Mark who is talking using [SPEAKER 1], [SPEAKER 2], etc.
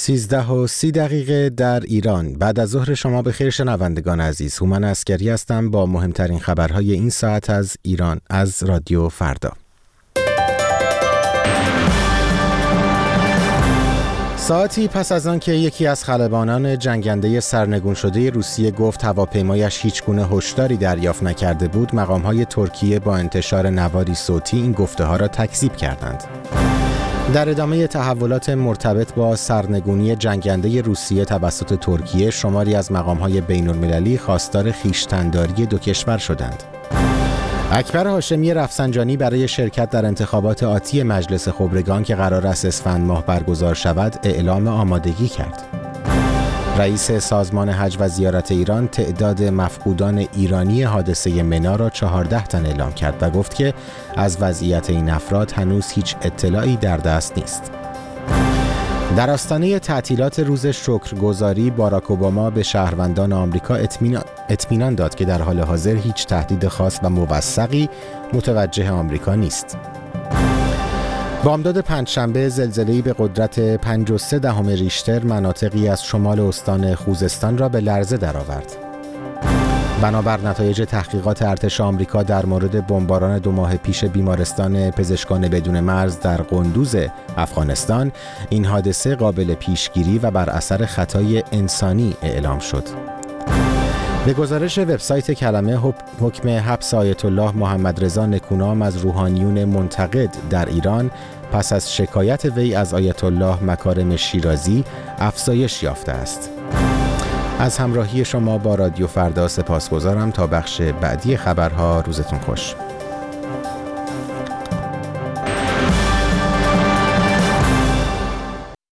[SPEAKER 1] 13:30 در ایران. بعد از ظهر شما بخیر شنوندگان عزیز. هومن عسکری هستم با مهمترین خبرهای این ساعت از ایران از رادیو فردا. ساعتی پس از آن که یکی از خلبانان جنگنده سرنگون شده روسیه گفت هواپیمایش هیچ گونه هشداری دریافت نکرده بود، مقام‌های ترکیه با انتشار نواری صوتی این گفته‌ها را تکذیب کردند. در ادامه تحولات مرتبط با سرنگونی جنگنده روسیه توسط ترکیه، شماری از مقام‌های بین‌المللی خواستار خویشتن‌داری دو کشور شدند. اکبر هاشمی رفسنجانی برای شرکت در انتخابات آتی مجلس خبرگان که قرار است اسفند ماه برگزار شود، اعلام آمادگی کرد. رئیس سازمان حج و زیارت ایران تعداد مفقودان ایرانی حادثه منی را 14 تن اعلام کرد و گفت که از وضعیت این افراد هنوز هیچ اطلاعی در دست نیست. در آستانه تعطیلات روز شکرگزاری، باراک اوباما به شهروندان آمریکا اطمینان داد که در حال حاضر هیچ تهدید خاص و موثقی متوجه آمریکا نیست. بامداد پنجشنبه زلزله‌ای به قدرت 5.3 ریشتر مناطقی از شمال استان خوزستان را به لرزه درآورد. بنابر نتایج تحقیقات ارتش آمریکا در مورد بمباران 2 ماه پیش بیمارستان پزشکان بدون مرز در قندوز افغانستان، این حادثه قابل پیشگیری و بر اثر خطای انسانی اعلام شد. به گزارش وبسایت کلمه، حکم حبس آیت الله محمد رضا نکونام از روحانیون منتقد در ایران پس از شکایت وی از آیت الله مکارم شیرازی افزایش یافته است. از همراهی شما با رادیو فردا سپاسگزارم. تا بخش بعدی خبرها روزتون خوش.